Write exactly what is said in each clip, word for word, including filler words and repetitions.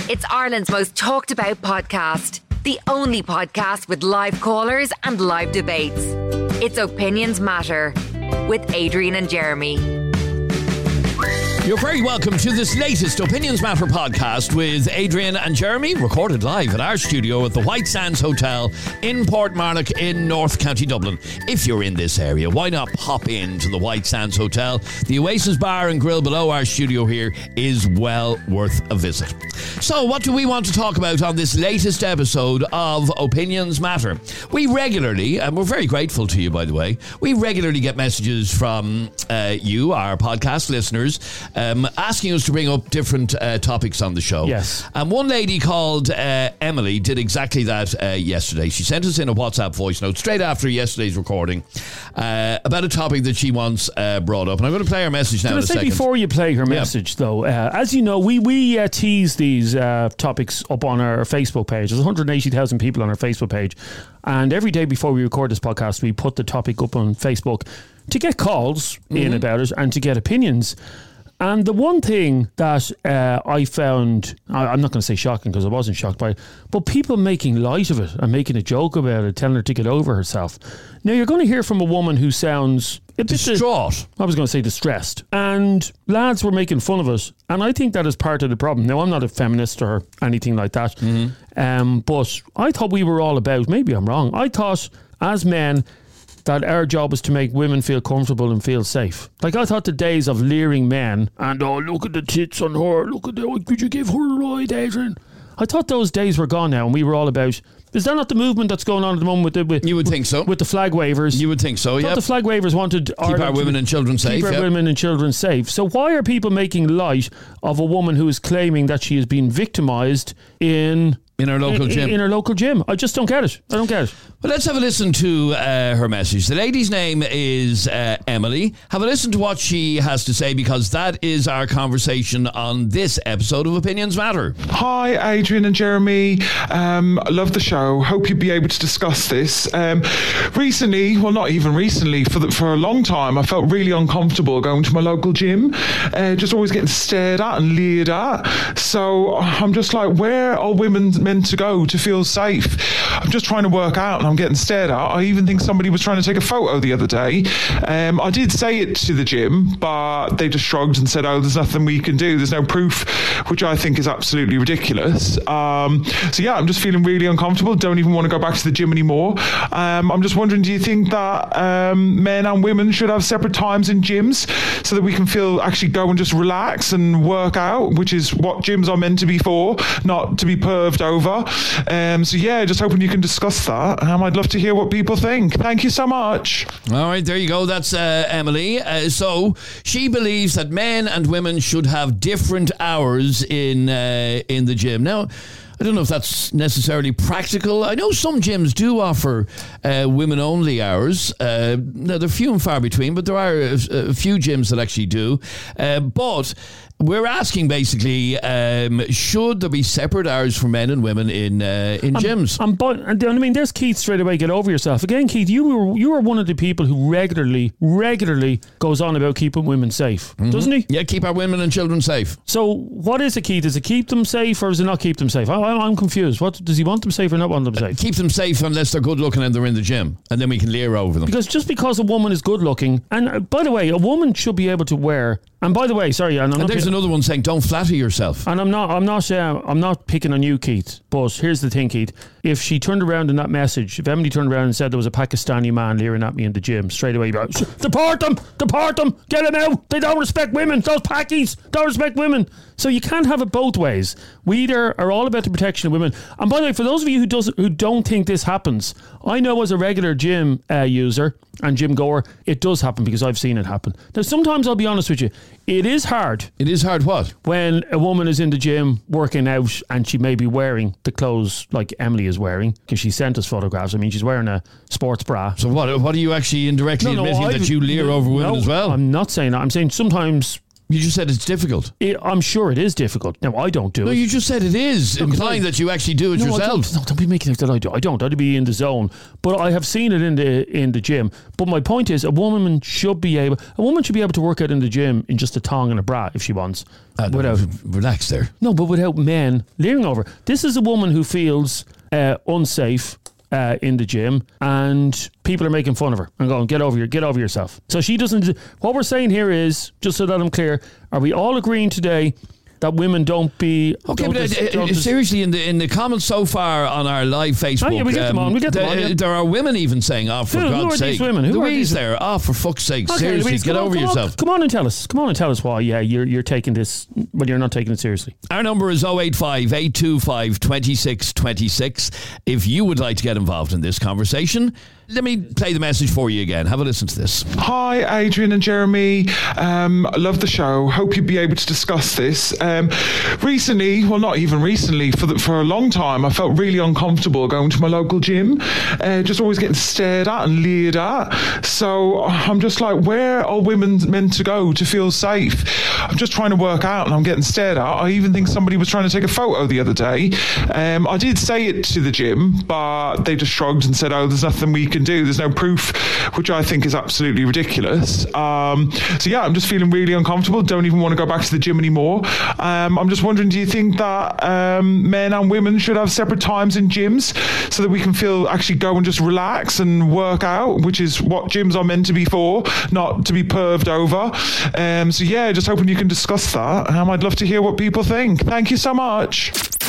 It's Ireland's most talked about podcast. The only podcast with live callers and live debates. It's Opinions Matter with Adrian and Jeremy. You're very welcome to this latest Opinions Matter podcast with Adrian and Jeremy, recorded live at our studio at the White Sands Hotel in Portmarnock in North County Dublin. If you're in this area, why not pop in to the White Sands Hotel? The Oasis Bar and Grill below our studio here is well worth a visit. So what do we want to talk about on this latest episode of Opinions Matter? We regularly, and we're very grateful to you, by the way, we regularly get messages from uh, you, our podcast listeners, Um, asking us to bring up different uh, topics on the show. Yes. And one lady called uh, Emily did exactly that uh, yesterday. She sent us in a WhatsApp voice note straight after yesterday's recording uh, about a topic that she wants uh, brought up. And I'm going to play her message now in a say second. Before you play her message, yeah. though, uh, as you know, we, we uh, tease these uh, topics up on our Facebook page. There's one hundred eighty thousand people on our Facebook page. And every day before we record this podcast, we put the topic up on Facebook to get calls mm-hmm. in about it and to get opinions. And the one thing that uh, I found, I, I'm not going to say shocking because I wasn't shocked by it, but people making light of it and making a joke about it, telling her to get over herself. Now, you're going to hear from a woman who sounds a bit distraught. I was going to say distressed. And lads were making fun of it. And I think that is part of the problem. Now, I'm not a feminist or anything like that. Mm-hmm. Um, but I thought we were all about, maybe I'm wrong, I thought as men that our job is to make women feel comfortable and feel safe. Like, I thought the days of leering men and, oh, look at the tits on her, look at the, could you give her a ride, Adrian? I thought those days were gone now, and we were all about, is that not the movement that's going on at the moment with the, with, you would think so. With the flag wavers? You would think so, yeah. The flag wavers wanted keep Ireland our women and children safe. Keep our yep. women and children safe. So why are people making light of a woman who is claiming that she has been victimised in... In her local in, gym. In her local gym. I just don't get it. I don't get it. Well, let's have a listen to uh, her message. The lady's name is uh, Emily. Have a listen to what she has to say, because that is our conversation on this episode of Opinions Matter. Hi, Adrian and Jeremy. Um, I love the show. Hope you'll be able to discuss this. Um, recently, well, not even recently, for the, for a long time, I felt really uncomfortable going to my local gym. Uh, just always getting stared at and leered at. So I'm just like, where are women meant to go to feel safe? I'm just trying to work out and I'm getting stared at. I even think somebody was trying to take a photo the other day. Um, I did say it to the gym, but they just shrugged and said, oh, there's nothing we can do. There's no proof, which I think is absolutely ridiculous. Um, so yeah, I'm just feeling really uncomfortable. Don't even want to go back to the gym anymore. Um, I'm just wondering, do you think that um, men and women should have separate times in gyms so that we can feel actually go and just relax and work out, which is what gyms are meant to be for, not to be perved over. Um, so yeah, just hoping you can discuss that. Um, I'd love to hear what people think. Thank you so much. All right, there you go. That's uh, Emily. Uh, so she believes that men and women should have different hours in uh, in the gym. Now, I don't know if that's necessarily practical. I know some gyms do offer uh, women-only hours. Uh, now, they're few and far between, but there are a, a few gyms that actually do. Uh, but we're asking, basically, um, should there be separate hours for men and women in uh, in gyms? I'm, I'm, I mean, there's Keith straight away. Get over yourself. Again, Keith, you were you are one of the people who regularly, regularly goes on about keeping women safe, mm-hmm. doesn't he? Yeah, keep our women and children safe. So what is it, Keith? Is it keep them safe or is it not keep them safe? I, I'm confused. What does he want them safe or not want them safe? Uh, keep them safe unless they're good looking and they're in the gym, and then we can leer over them. Because just because a woman is good looking, and uh, by the way, a woman should be able to wear. And by the way, sorry, and, I'm and not there's p- another one saying, "Don't flatter yourself." And I'm not, I'm not, uh, I'm not picking on you, Keith. But here's the thing, Keith. If she turned around in that message, if Emily turned around and said there was a Pakistani man leering at me in the gym, straight away, you'd be like, deport them, deport them, get them out. They don't respect women. Those Pakis don't respect women. So you can't have it both ways. We either are all about the protection of women. And by the way, for those of you who does who don't think this happens, I know as a regular gym uh, user and gym goer, it does happen because I've seen it happen. Now, sometimes I'll be honest with you, it is hard. It is hard what? When a woman is in the gym working out and she may be wearing the clothes like Emily is wearing, because she sent us photographs. I mean, she's wearing a sports bra. So what, what are you actually indirectly no, no, admitting I've, that you leer no, over women no, as well? I'm not saying that. I'm saying sometimes You just said it's difficult. It, I'm sure it is difficult. Now, I don't do No, it. you just said it is, No, 'cause implying I- that you actually do it No, I yourself. don't, no, don't be making it that I do. I don't. I'd be in the zone. But I have seen it in the in the gym. But my point is, a woman should be able. A woman should be able to work out in the gym in just a thong and a bra if she wants. Uh, no, without relax there. no, but without men leering over. This is a woman who feels uh, unsafe. Uh, in the gym, and people are making fun of her and going, get over your, get over yourself. So she doesn't. What we're saying here is, just so that I'm clear, are we all agreeing today that women don't be Okay, don't but dis- uh, don't uh, dis- seriously, in the in the comments so far on our live Facebook, Oh, yeah, we get them on, we get them there, on, yeah. there are women even saying, "Oh, for Who- who God's are sake, these women? Who are Louise these- there, oh, for fuck's sake, Okay, seriously, Louise, get come on, over come on, yourself." come on and tell us. Come on and tell us why. Yeah, you're you're taking this, but you're not taking it seriously. Our number is oh eight five, eight two five, two six two six. If you would like to get involved in this conversation, let me play the message for you again. Have a listen to this. Hi, Adrian and Jeremy. Um, I love the show. Hope you'd be able to discuss this. Um, recently, well, not even recently, for the, for a long time, I felt really uncomfortable going to my local gym. Uh, just always getting stared at and leered at. So I'm just like, where are women meant to go to feel safe? I'm just trying to work out and I'm getting stared at. I even think somebody was trying to take a photo the other day. Um, I did say it to the gym, but they just shrugged and said, oh, there's nothing we can do. There's no proof, which I think is absolutely ridiculous. Um, so yeah, I'm just feeling really uncomfortable. Don't even want to go back to the gym anymore. Um, I'm just wondering, do you think that um, men and women should have separate times in gyms so that we can feel actually go and just relax and work out, which is what gyms are meant to be for, not to be perved over. Um, so yeah, just hoping you can discuss that. Um, I'd love to hear what people think. Thank you so much.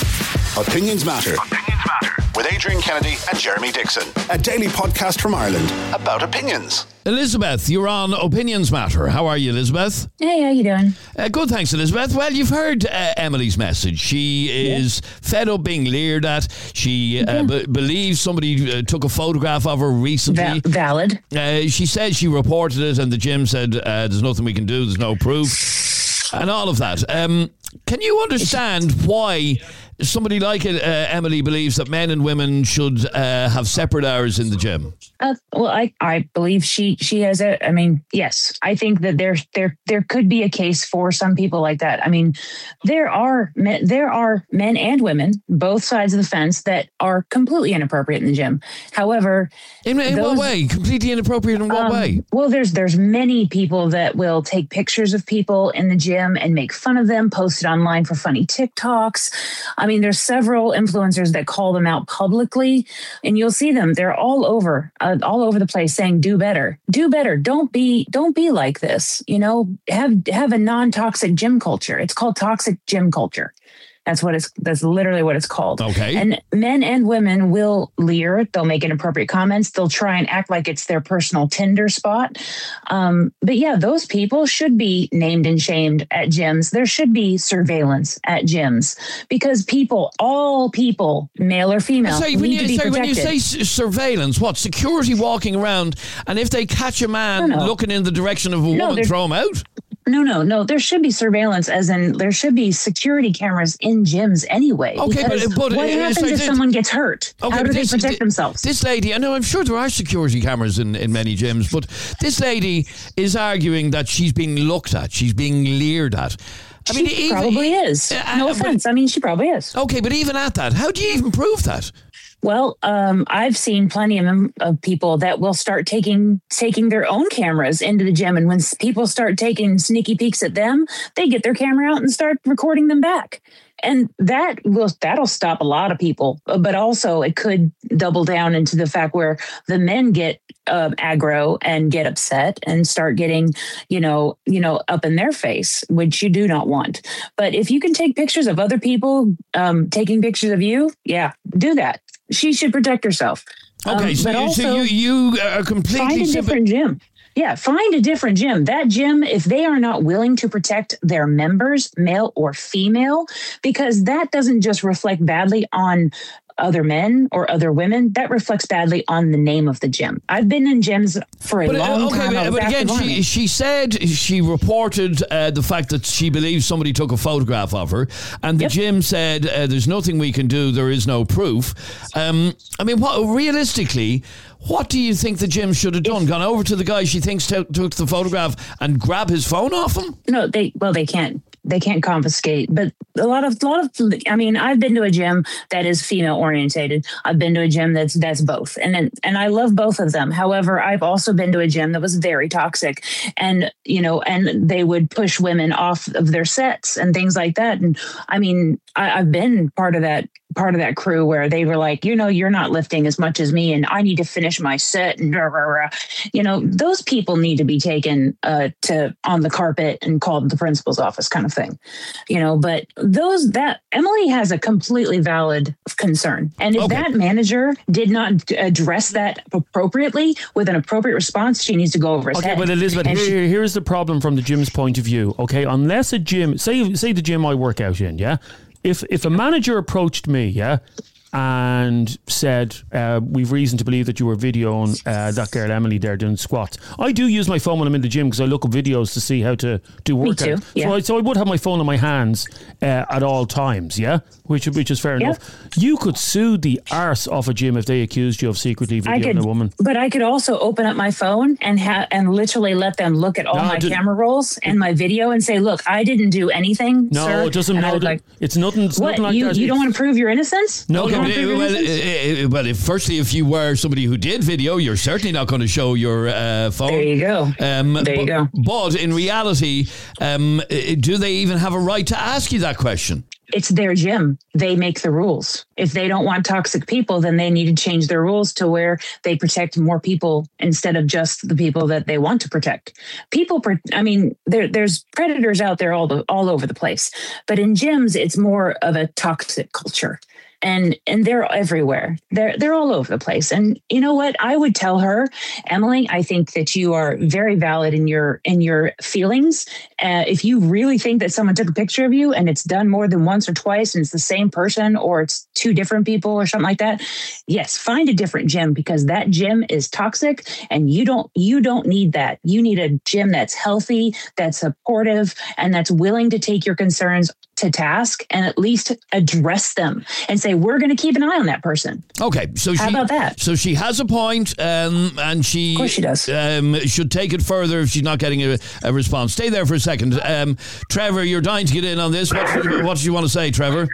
Opinions Matter. Opinions Matter. With Adrian Kennedy and Jeremy Dixon. A daily podcast from Ireland about opinions. Elizabeth, you're on Opinions Matter. How are you, Elizabeth? Hey, how you doing? Uh, good, thanks, Elizabeth. Well, you've heard uh, Emily's message. She is yeah. fed up being leered at. She uh, yeah. b- believes somebody uh, took a photograph of her recently. Va- valid. Uh, she said she reported it and the gym said uh, there's nothing we can do, there's no proof, and all of that. Um, can you understand why somebody like uh, Emily believes that men and women should uh, have separate hours in the gym? Uh, well, I, I believe she she has a. I mean, yes, I think that there there there could be a case for some people like that. I mean, there are men, there are men and women, both sides of the fence, that are completely inappropriate in the gym. However, in, in those, what way? Completely inappropriate in what um, way? Well, there's there's many people that will take pictures of people in the gym and make fun of them, post it online for funny TikToks. I mean, there's several influencers that call them out publicly, and you'll see them. They're all over. Uh, all over the place saying, do better, do better. Don't be, don't be like this, you know, have, have a non-toxic gym culture. It's called toxic gym culture. That's what it's, that's literally what it's called. Okay. And men and women will leer. They'll make inappropriate comments. They'll try and act like it's their personal Tinder spot. Um, but yeah, those people should be named and shamed at gyms. There should be surveillance at gyms because people, all people, male or female, sorry, need when you, to be sorry, protected. when you say s- surveillance, what? Security walking around, and if they catch a man No, no. looking in the direction of a No, woman, they're- throw him out? No, no, no. There should be surveillance, as in there should be security cameras in gyms anyway. Okay, but- because but, what uh, happens so if this- someone gets hurt? Okay, How do but they this- protect thi- themselves? This lady, I know, I'm sure there are security cameras in, in many gyms, but this lady is arguing that she's being looked at, she's being leered at. I she mean, even- probably is. Uh, no uh, offense. I mean, she probably is. Okay, but even at that, how do you even prove that? Well, um, I've seen plenty of, of people that will start taking taking their own cameras into the gym, and when s- people start taking sneaky peeks at them, they get their camera out and start recording them back. And that will that'll stop a lot of people, but also it could double down into the fact where the men get um, aggro and get upset and start getting, you know, you know, up in their face, which you do not want. But if you can take pictures of other people um, taking pictures of you, yeah, do that. She should protect herself. Okay, Um, so, but you, also so you, you are completely... find a sympa- different gym. Yeah, find a different gym. That gym, if they are not willing to protect their members, male or female, because that doesn't just reflect badly on other men or other women, that reflects badly on the name of the gym. I've been in gyms for a But, uh, long okay, time. but, but again, she, she said she reported uh, the fact that she believes somebody took a photograph of her, and the Yep. gym said uh, there's nothing we can do, there is no proof. Um, I mean, what, realistically, what do you think the gym should have done? Gone over to the guy she thinks t- took the photograph and grab his phone off him? No, they well they can't they can't confiscate. But a lot of a lot of I mean, I've been to a gym that is female orientated. I've been to a gym that's that's both, and then, and I love both of them. However, I've also been to a gym that was very toxic, and you know, and they would push women off of their sets and things like that. And I mean, I, I've been part of that part of that crew where they were like, you know, you're not lifting as much as me, and I need to finish my set, and rah, rah, rah. You know, those people need to be taken uh, to on the carpet and called to the principal's office, kind of thing. You know, but those that Emily has a completely valid concern, and if Okay. that manager did not address that appropriately with an appropriate response, she needs to go over his Okay, head. but Elizabeth, And she- here, here's the problem from the gym's point of view. Okay, unless a gym, say, say the gym I work out in, yeah. If if a manager approached me, yeah, and said, uh, "We've reason to believe that you were videoing uh, that girl Emily there doing squats," I do use my phone when I'm in the gym because I look at videos to see how to do workout. too, yeah. So, I, so I would have my phone in my hands uh, at all times, yeah, which which is fair Yeah. enough. You could sue the arse off a gym if they accused you of secretly I videoing could, a woman. but I could also open up my phone and have and literally let them look at all No, my do- camera rolls and my video and say, "Look, I didn't do anything." No, sir. it doesn't. And I No, would like, it's nothing. It's what nothing like you that. you don't want to prove your innocence? No, You don't Okay, wanna prove your well, innocence? uh, uh, well, if, firstly, if you were somebody who did video, you're certainly not going to show your uh, phone. There you go. Um, There you but, go. But in reality, um, uh, do they even have a right to ask you that question? It's their gym. They make the rules. If they don't want toxic people, then they need to change their rules to where they protect more people instead of just the people that they want to protect. People, pre- I mean, there, there's predators out there all the, all over the place, but in gyms, it's more of a toxic culture. And and they're everywhere. They're they're all over the place. And you know what? I would tell her, Emily, I think that you are very valid in your in your feelings. Uh, if you really think that someone took a picture of you and it's done more than once or twice and it's the same person or it's two different people or something like that, yes, find a different gym because that gym is toxic and you don't you don't need that. You need a gym that's healthy, that's supportive, and that's willing to take your concerns to task and at least address them and say, we're going to keep an eye on that person. Okay, so How she, about that? So she has a point, um, and she, Of course she does. Um, should take it further if she's not getting a, a response. Stay there for a second. Um, Trevor, you're dying to get in on this. What, what do you want to say, Trevor?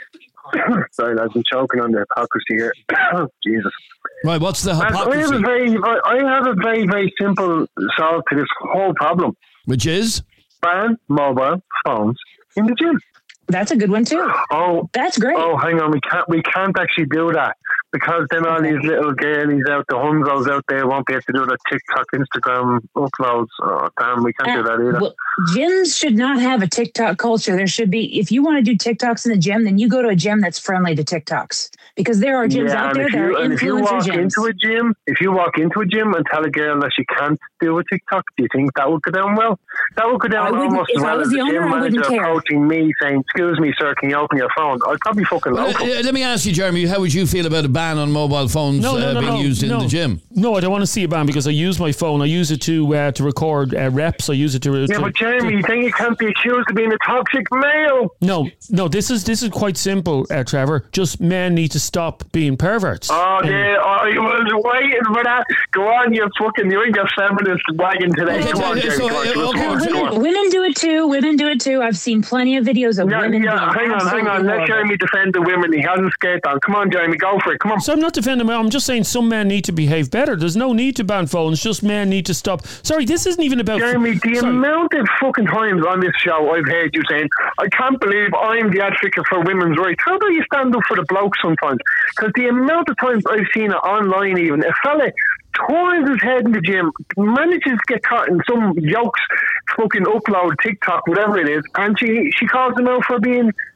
Sorry, lads, I'm choking on the hypocrisy here. Jesus. Right, what's the I have, a hypocrisy? very, I have a very, very simple solve to this whole problem. Which is? Ban mobile phones in the gym. That's a good one too. Oh, That's great. oh, hang on, we can't, we can't actually do that because then all these little girlies out, the hunzos out there, won't be able to do the TikTok, Instagram uploads. Oh, damn, we can't do that either. Well, gyms should not have a TikTok culture. There should be, if you want to do TikToks in the gym, then you go to a gym that's friendly to TikToks because there are gyms Yeah, out and there if that you, are and if you influencer walk gyms. into a gym, if you walk into a gym and tell a girl that she can't do a TikTok, do you think that would go down well? That would go I down wouldn't- almost if as I well was as the the owner, gym I wouldn't manager care. approaching me saying, "Excuse me, sir, can you open your phone?" I'd probably fucking Uh, local. uh, let me ask you, Jeremy, how would you feel about a ban on mobile phones No, no, uh, no, being no, used in no. the gym? No, I don't want to see a ban because I use my phone. I use it to uh, to record uh, reps. I use it to. Yeah, to but Jeremy, you think you can't be accused of being a toxic male? no, no. This is this is quite simple, uh, Trevor. Just men need to stop being perverts. Oh, And- yeah, I was waiting for that. Go on, you fucking, you're in your feminist wagon today. Okay, Come on, so- Jeremy, so, come on, uh, come on, okay, come on, so- come on. Women, women do it too. Women do it too. I've seen plenty of videos of Yeah, women. yeah, being hang on, hang absolutely on. Let horrible. Jeremy defend the women. He hasn't skated on. Come on, Jeremy, go for it. Come on. So I'm not defending men. I'm just saying some men need to behave better. There's no need to ban phones. Just men need to stop. Sorry, this isn't even about. Jeremy, the Sorry. amount of fucking times on this show I've heard you saying, I can't believe I'm the advocate for women's rights. How do you stand up for the bloke sometimes? Because the amount of times I've seen it online even, a fella turns his head in the gym, manages to get caught in some yokes fucking upload, TikTok, whatever it is, and she, she calls him out for being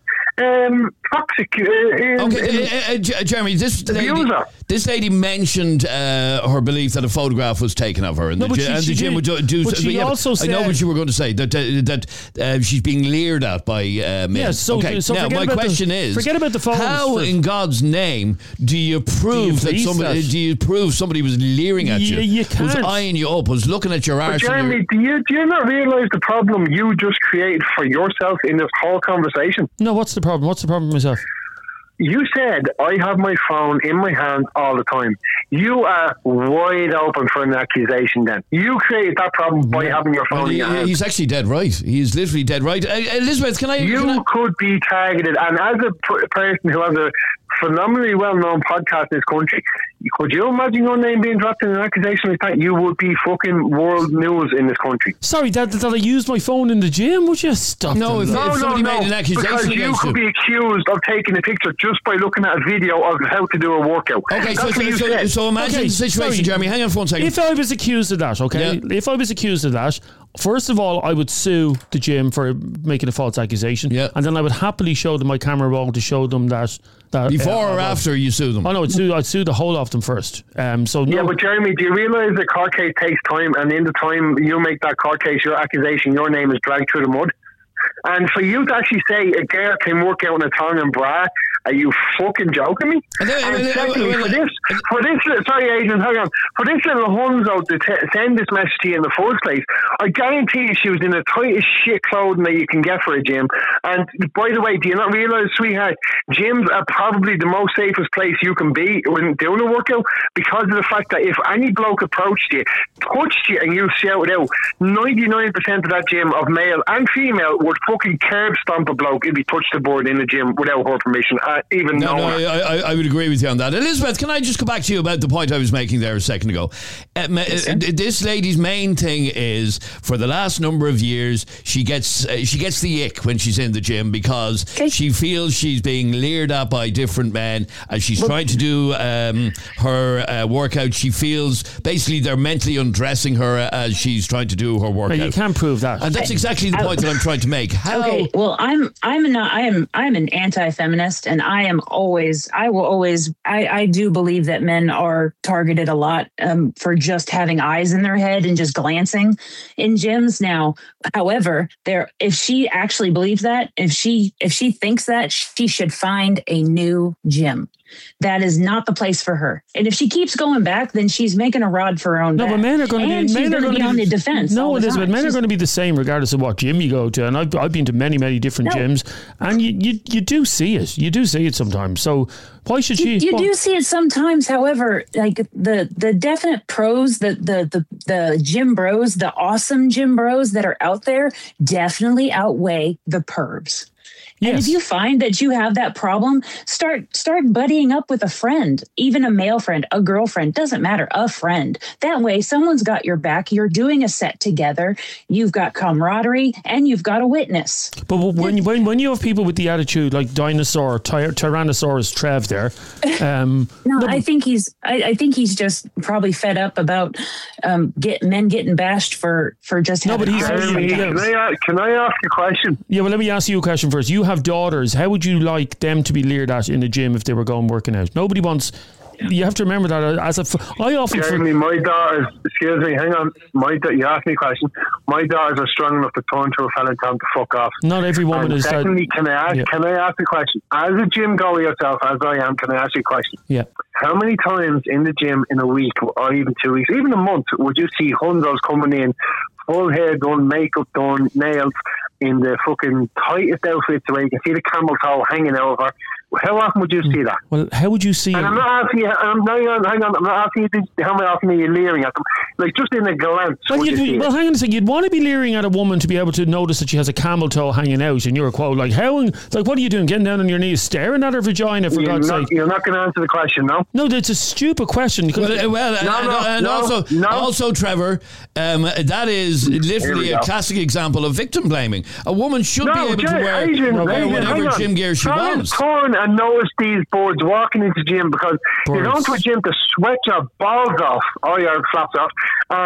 um, toxic. Uh, okay, uh, uh, J- Jeremy, this lady, abuser. this lady mentioned uh, her belief that a photograph was taken of her, and No, the, but gy- she- and the she gym did. would do. do But she yeah, also I know said- what you were going to say, that uh, that uh, she's being leered at by uh, men. Yes, so- okay, so now forget my about the- question is, forget about the photos how first. in God's name do you prove that police somebody? that? Do you prove somebody was leering at you? You- you Was can't. eyeing you up? Was looking at your But arse? and your- Jeremy, do you do you not realise the problem you just created for yourself in this whole conversation? No, what's the problem? What's the problem with myself? You said I have my phone in my hand all the time. You are wide open for an accusation. Then you created that problem by having your phone Well, in he- your hand. he's actually dead right. He's literally dead right. Uh, Elizabeth, can I? You can I could be targeted, and as a p- person who has a phenomenally well-known podcast in this country, could you imagine your name being dropped in an accusation like that? You would be fucking world news in this country. Sorry, that, that I used my phone in the gym? Would you stop? No, doing if- that? No, no, somebody no. made an accusation Because you against could you. be accused of taking a picture just by looking at a video of how to do a workout. Okay, so, That's what you so, said. so imagine Okay, the situation, sorry. Jeremy. Hang on for one second. If I was accused of that, okay? Yeah. If I was accused of that, first of all, I would sue the gym for making a false accusation. Yeah. And then I would happily show them my camera roll to show them that. that Before uh, or I was- after you sue them? Oh, no, I'd sue, I'd sue the whole of them first. Um, so no, Yeah, but Jeremy, do you realise the court case takes time, and in the time you make that court case, your accusation, your name is dragged through the mud? And for you to actually say a girl can work out in a tongue and bra, are you fucking joking me? And then- And and then- secondly, well, for this, for this, sorry, Adrian, hang on. For this little hunzo to t- send this message to you in the first place, I guarantee you she was in the tightest shit clothing that you can get for a gym. And by the way, do you not realise, sweetheart, gyms are probably the most safest place you can be when doing a workout, because of the fact that if any bloke approached you, touched you, and you shouted out, ninety-nine percent of that gym, of male and female, would fucking curb stomp a bloke if he touched the board in the gym without her permission, uh, even No, no, knowing her. I, I, I would agree with you on that. Elizabeth, can I just go back to you about the point I was making there a second ago? Uh, ma- uh, this lady's main thing is, for the last number of years, she gets uh, she gets the ick when she's in the gym because Okay. she feels she's being leered at by different men as she's trying to do um, her uh, workout. She feels basically they're mentally undressing her as she's trying to do her workout. you can't prove that. And that's exactly the I- point that I'm trying to make. How? Okay, well, I'm I'm not I am I'm an anti-feminist, and I am always I will always I I do believe that men are targeted a lot um, for just having eyes in their head and just glancing in gyms. Now, however, there if she actually believes that, if she if she thinks that, she should find a new gym. That is not the place for her. And if she keeps going back, then she's making a rod for her own No, back. but men are going to and be she's men are gonna going be to on the defense. No, all the Elizabeth, time. men are She's- going to be the same regardless of what gym you go to, and I've I've been to many many different No. gyms, and you, you you do see it, you do see it sometimes. So why should You, she? you well, do see it sometimes. However, like the the definite pros, the the the the gym bros, the awesome gym bros that are out there, definitely outweigh the pervs. And Yes. if you find that you have that problem, start start buddying up with a friend, even a male friend, a girlfriend, doesn't matter, a friend. That way, someone's got your back. You're doing a set together. You've got camaraderie, and you've got a witness. But when when when you have people with the attitude like dinosaur, ty- Tyrannosaurus Trev, there, um, No, I think he's. I, I think he's just probably fed up about um, get men getting bashed for for just No, but having he's- eyes in Jeremy, their can heads. I, a- can I ask a question? yeah. Well, let me ask you a question first. You have daughters. How would you like them to be leered at in the gym if they were going working out? Nobody wants. You have to remember that as a. f- I often. for- Jeremy, my daughters, excuse me, hang on. My da- You asked me a question. My daughters are strong enough to turn to a fella and tell him to fuck off. Not every woman And is that. secondly, can I ask, Yeah. can I ask a question? As a gym goer yourself, as I am, can I ask you a question? Yeah. How many times in the gym in a week, or even two weeks, even a month, would you see hundos coming in, full hair done, makeup done, nails, in the fucking tightest outfits where you can see the camel toe hanging over? How often would you see that? Well, how would you see? And I'm not asking you, I'm, hang on, hang on, I'm not asking you to, how often are you leering at them? Like, just in a glance, Well, would you see you'd, well, it? hang on a second. You'd want to be leering at a woman to be able to notice that she has a camel toe hanging out, and you're a quote like, "How? Like, what are you doing? Getting down on your knees, staring at her vagina for You're God's not, sake?" you're not going to answer the question, no? No, that's a stupid question. Because Well, uh, well and, No, no, and, and no, also, no. also, Trevor, um, that is literally we a go. classic example of victim blaming. A woman should be able to Jay, wear, Adrian, wear Adrian, whatever hang on. gym gear she Turn- wants. Turn and notice these boards walking into gym, because you're Boards. going to a gym to sweat your balls off or your flaps off, and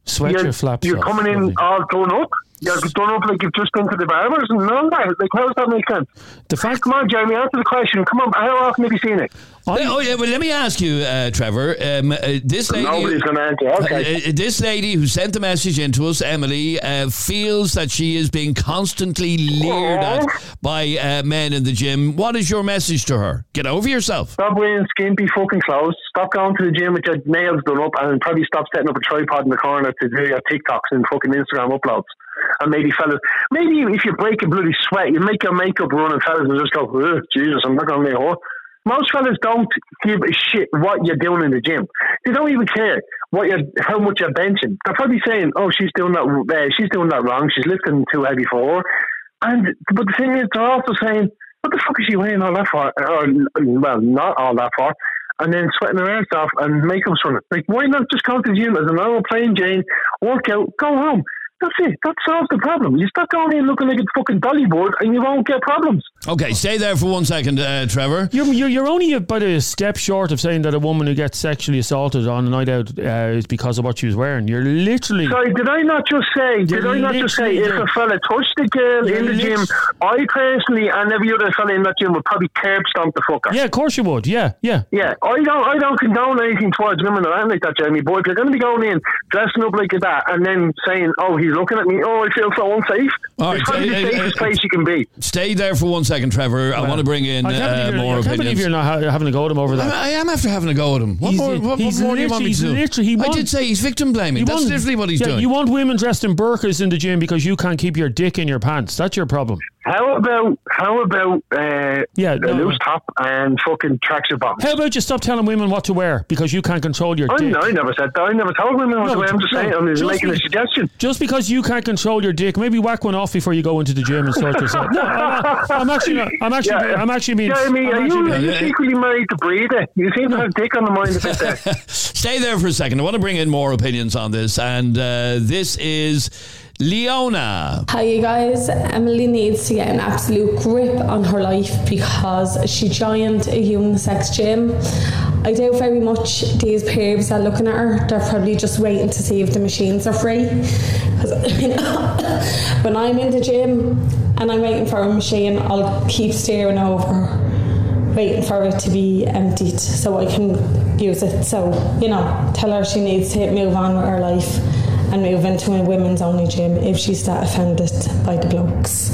Sweatshirt flaps You're off. coming in Lovely. all done up. You're done up like you've just been to the barbers and all that. Like, how does that make sense? The fact, Come on, Jeremy, answer the question. Come on, how often have you seen it? I, Oh yeah, well, let me ask you, uh, Trevor. Um, uh, this lady, Nobody's going to answer. Okay. uh, uh, this lady who sent the message in to us, Emily, uh, feels that she is being constantly leered at by uh, men in the gym. What is your message to her? Get over yourself. Stop wearing skimpy fucking clothes. Stop going to the gym with your nails done up, and probably stop setting up a tripod in the corner to do your TikToks and fucking Instagram uploads. And maybe fellas, maybe if you break a bloody sweat, you make your makeup run and fellas will just go, oh, Jesus, I'm not going to be a whore. Most fellas don't give a shit what you're doing in the gym. They don't even care what you're, how much you're benching. They're probably saying, "Oh, she's doing that. Uh, she's doing that wrong. She's lifting too heavy for her." And but the thing is, they're also saying, "What the fuck is she weighing all that for?" Or well, not all that for. And then sweating her ass off and makeup's running. Like, why not just go to the gym as a normal plain Jane, work out, go home? That's it. That solves the problem. You start going in looking like a fucking Dollywood and you won't get problems. Okay, stay there for one second, uh, Trevor. You're, you're, you're only about a step short of saying that a woman who gets sexually assaulted on a night out uh, is because of what she was wearing. You're literally... Sorry, did I not just say, did You're I not just say, if literally- a fella touched the girl You're in the lit- gym, I personally and every other fella in that gym would probably curb stomp the fucker. Yeah, of course you would. Yeah, yeah. Yeah, I don't I don't condone anything towards women that aren't like that, Jeremy. But if you're going to be going in, dressing up like that, and then saying, oh, he's looking at me, oh, I feel so unsafe. All It's right, probably uh, the uh, safest uh, place you can be. Stay there for one second, Trevor. I want to bring in I can't, uh, believe, you're, more I can't opinions. believe you're not ha- having a go at him over I, that. I am after having a go at him. What He's- more, what, he's what more do you want me to do? literally- literally- he I won- did say he's victim blaming. You That's want- literally what he's yeah, doing. You want women dressed in burqas in the gym because you can't keep your dick in your pants. That's your problem. How about how about uh, Yeah, a no, loose no. top and fucking tracksuit bottoms? How about you stop telling women what to wear because you can't control your I, dick? I never said that. I never told women what No, to wear. I'm just no, saying. I'm just just making a be- suggestion. Just because you can't control your dick, maybe whack one off before you go into the gym and sort yourself. No, I'm, I'm actually not. I'm actually. Yeah. being, I'm actually being. Jeremy, I'm are actually you, being- are you secretly married to Breeder? You seem to have dick on the mind a bit there. Stay there for a second. I want to bring in more opinions on this. And uh, this is Leona. Hi you guys, Emily needs to get an absolute grip on her life because she joined a unisex gym. I doubt very much these peeps are looking at her. They're probably just waiting to see if the machines are free. 'Cause when I'm in the gym and I'm waiting for a machine, I'll keep staring over, waiting for it to be emptied so I can use it. So, you know, tell her she needs to move on with her life and move into a women's only gym if she's that offended by the blokes.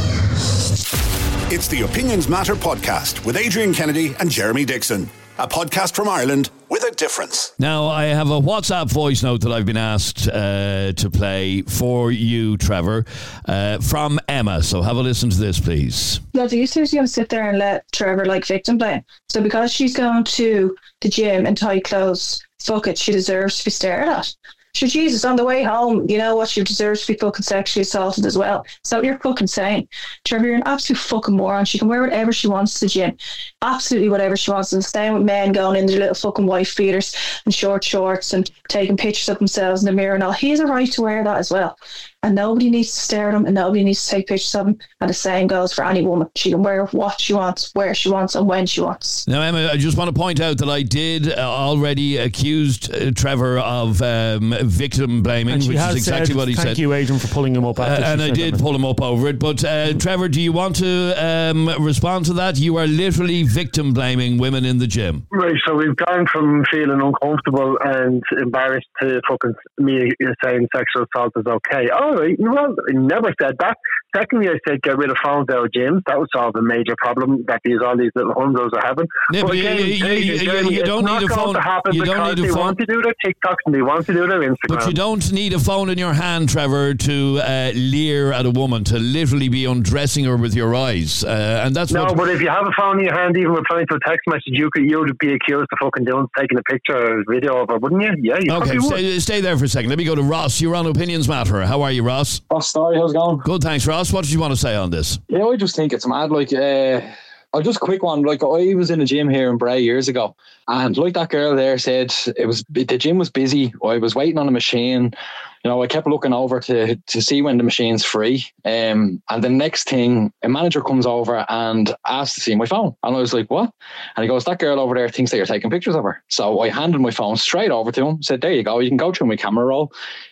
It's the Opinions Matter podcast with Adrian Kennedy and Jeremy Dixon. A podcast from Ireland with a difference. Now, I have a WhatsApp voice note that I've been asked uh, to play for you, Trevor, uh, from Emma. So have a listen to this, please. No, you seriously going to sit there and let Trevor like victim blame? So because she's going to the gym in tight clothes, fuck it, she deserves to be stared at. Sure, Jesus, on the way home, you know what? She deserves to be fucking sexually assaulted as well. So you're fucking saying, Trevor, you're an absolute fucking moron. She can wear whatever she wants to the gym. Absolutely whatever she wants. And staying with men going in their little fucking wife beaters and short shorts and taking pictures of themselves in the mirror and all. He has a right to wear that as well. And nobody needs to stare at him and nobody needs to take pictures of him. And the same goes for any woman. She can wear what she wants, where she wants, and when she wants. Now, Emma, I just want to point out that I did uh, already accused uh, Trevor of um, victim blaming, And she which is has exactly said, what he thank said. you, Adrian, for pulling him up. Uh, After she and I said did that. pull him up over it. But uh, Trevor, do you want to um, respond to that? You are literally victim blaming women in the gym. Right, so we've gone from feeling uncomfortable and embarrassed to fucking me saying sexual assault is okay. All right, well, I never said that. Secondly, I said get rid of phones out of gyms. That would solve a major problem that these all these little hundos are having. Yeah, but you- again, you- you- Adrian, you- Jeremy, you don't it's need not a going phone- to happen you don't because need a they phone- want to do their TikToks and they want to do their Instagram. But you don't need a phone in your hand, Trevor, to uh, leer at a woman, to literally be undressing her with your eyes. Uh, and that's No, what... but if you have a phone in your hand, even replying to a text message, you could you would be accused of fucking doing taking a picture or a video of it, wouldn't you? Yeah, you Okay, probably would. stay, stay there for a second. Let me go to Ross. You're on Opinions Matter. How are you, Ross? Oh, sorry, how's it going? Good, thanks, Ross. What did you want to say on this? Yeah, I just think it's mad. Like, uh, I'll just quick one. Like, I was in a gym here in Bray years ago, and like that girl there said, it was the gym was busy. I was waiting on a machine. You know, I kept looking over to to see when the machine's free. Um, and the next thing, a manager comes over and asks to see my phone. And I was like, what? And he goes, that girl over there thinks that you're taking pictures of her. So I handed my phone straight over to him, said, there you go, you can go through my camera roll.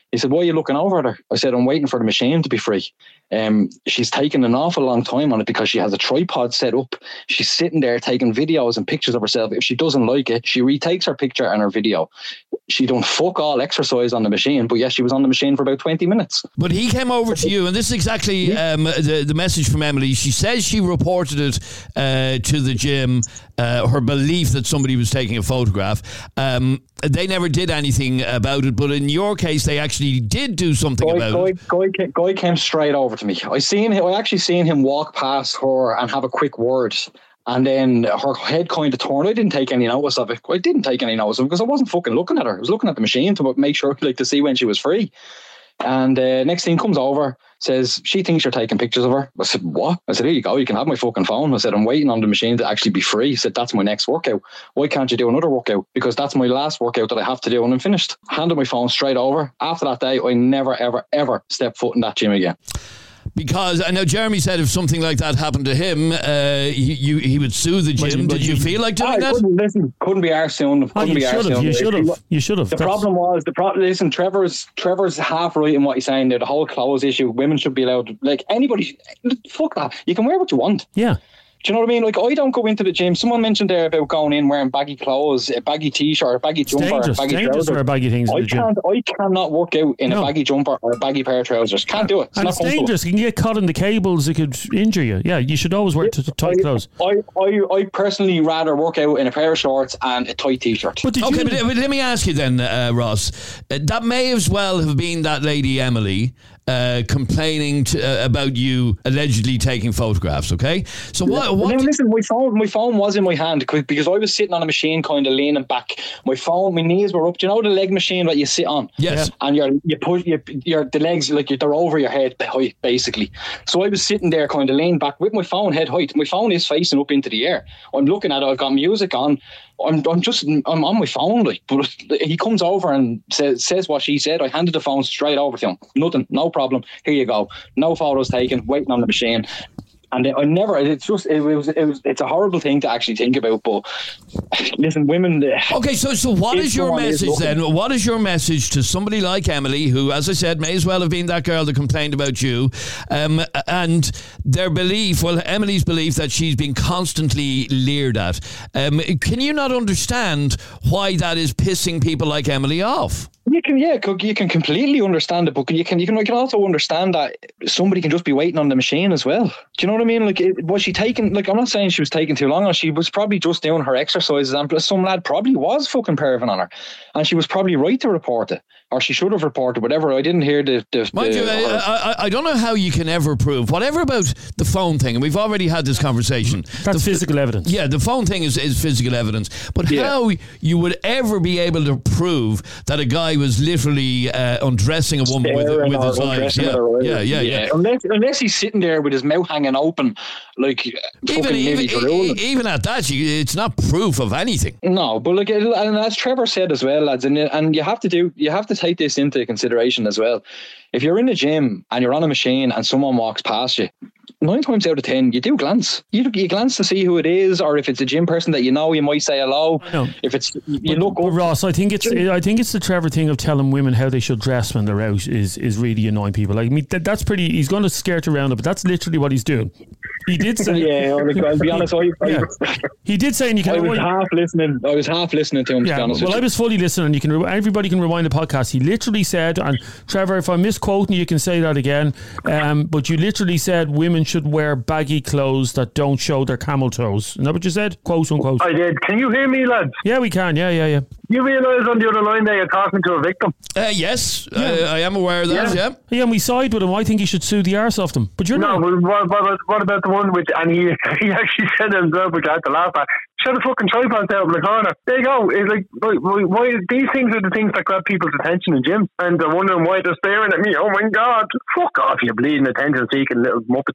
He said, why are you looking over at her? I said, I'm waiting for the machine to be free. Um, she's taken an awful long time on it because she has a tripod set up. She's sitting there taking videos and pictures of herself. If she doesn't like it, she retakes her picture and her video. She don't fuck all exercise on the machine, but yes, she was on the machine for about twenty minutes. But he came over to you, and this is exactly um, the, the message from Emily. She says she reported it uh, to the gym, uh, her belief that somebody was taking a photograph. Um, they never did anything about it, but in your case, they actually did do something guy, about guy, it. Guy, guy came straight over to me. I seen him, I actually seen him walk past her and have a quick word. And then her head kind of turned. I didn't take any notice of it. I didn't take any notice of it because I wasn't fucking looking at her. I was looking at the machine to make sure, like, to see when she was free. And uh, next thing comes over, says, she thinks you're taking pictures of her. I said, what? I said, here you go, you can have my fucking phone. I said, I'm waiting on the machine to actually be free. He said, that's my next workout. Why can't you do another workout? Because that's my last workout that I have to do when I'm finished. Handed my phone straight over. After that day, I never, ever, ever stepped foot in that gym again. Because I know Jeremy said if something like that happened to him, uh, he, you, he would sue the gym. Did you feel like doing I that? Couldn't, listen, couldn't be arsed soon. Couldn't Oh, you be should arsed have. soon. You should have. You should have. The That's- problem was the problem. Listen, Trevor's Trevor's half right in what he's saying there. The whole clothes issue. Women should be allowed. Like anybody, fuck that. You can wear what you want. Yeah. Do you know what I mean? Like, I don't go into the gym. Someone mentioned there about going in wearing baggy clothes, a baggy t-shirt, a baggy It's jumper, dangerous. a baggy Dangerous trousers. to wear baggy things in I the gym. can't. I cannot work out in No. a baggy jumper or a baggy pair of trousers. Can't do it. It's And not it's comfortable. dangerous. You can get caught in the cables. It could injure you. Yeah, you should always wear t- t- tight clothes. I, I, I personally rather work out in a pair of shorts and a tight t-shirt. But did Okay, you? but, but let me ask you then, uh, Ross. Uh, that may as well have been that lady Emily uh, complaining to, uh, about you allegedly taking photographs. Okay, so what? what Now, did- listen, my phone, my phone was in my hand quick because I was sitting on a machine, kind of leaning back. My phone, my knees were up. Do you know the leg machine that you sit on? Yes. And you're you push your your the legs like you're, they're over your head height basically. So I was sitting there, kind of leaned back with my phone head height. My phone is facing up into the air. I'm looking at it. I've got music on. I'm I'm just I'm on my phone, like. But he comes over and says says what she said. I handed the phone straight over to him. Nothing, no problem. Here you go. No photos taken. Waiting on the machine. And I never. It's just. It was. It was. It's a horrible thing to actually think about. But listen, women. Okay, so so what If is your someone is message looking- then? What is your message to somebody like Emily, who, as I said, may as well have been that girl that complained about you, um, and their belief? Well, Emily's belief that she's been constantly leered at. Um, can you not understand why that is pissing people like Emily off? You can, yeah, you can completely understand it, but you can, you can, you can also understand that somebody can just be waiting on the machine as well. Do you know what I mean? Like, it, was she taking? Like, I'm not saying she was taking too long. She was probably just doing her exercises, and some lad probably was fucking perving on her, and she was probably right to report it, or she should have reported whatever. I didn't hear the. the, Mind the you, I, I, I don't know how you can ever prove whatever about the phone thing, and we've already had this conversation. That's the, physical evidence. Yeah, the phone thing is, is physical evidence, but Yeah. how you would ever be able to prove that a guy was literally uh, undressing a woman with, staring with or his eyes? undressing Yeah, her, yeah, yeah, yeah. Unless, unless he's sitting there with his mouth hanging open, like Even, fucking even, nearly drooling. even at that, you, it's not proof of anything. No, but like, and as Trevor said as well, lads, and and you have to do, you have to take this into consideration as well. If you're in the gym and you're on a machine and someone walks past you, nine times out of ten, you do glance. You you glance to see who it is, or if it's a gym person that you know, you might say hello. know. If it's you But, look but up. Ross, I think it's I think it's the Trevor thing of telling women how they should dress when they're out is is really annoying people. Like, I mean, that, that's pretty. He's going to skirt around it, but that's literally what he's doing. He did say, Yeah, like, I'll be honest. I, I, Yeah. He did say, and you can. I was rewind- half listening. I was half listening to him. to Yeah, be honest well, with I you. was fully listening. And you can. Re- everybody can rewind the podcast. He literally said, and Trevor, if I'm misquoting you, you can say that again. Um, but you literally said women should wear baggy clothes that don't show their camel toes. Isn't that what you said? Quote unquote. I did. Can you hear me, lads? Yeah, we can. Yeah, yeah, yeah. You realise on the other line there you're talking to a victim? Uh, yes, uh, I am aware of that. Yeah. Yeah, and we side with him. I think he should sue the arse off them. But you're No, not. but what, what, what about the one which, and he, he actually said it himself, which I had to laugh at. Shut the fucking tripod out in the corner. There you go. It's like, why, why, why, these things are the things that grab people's attention in gyms. And they're wondering why they're staring at me. Oh my God. Fuck off, you bleeding attention seeking little muppets.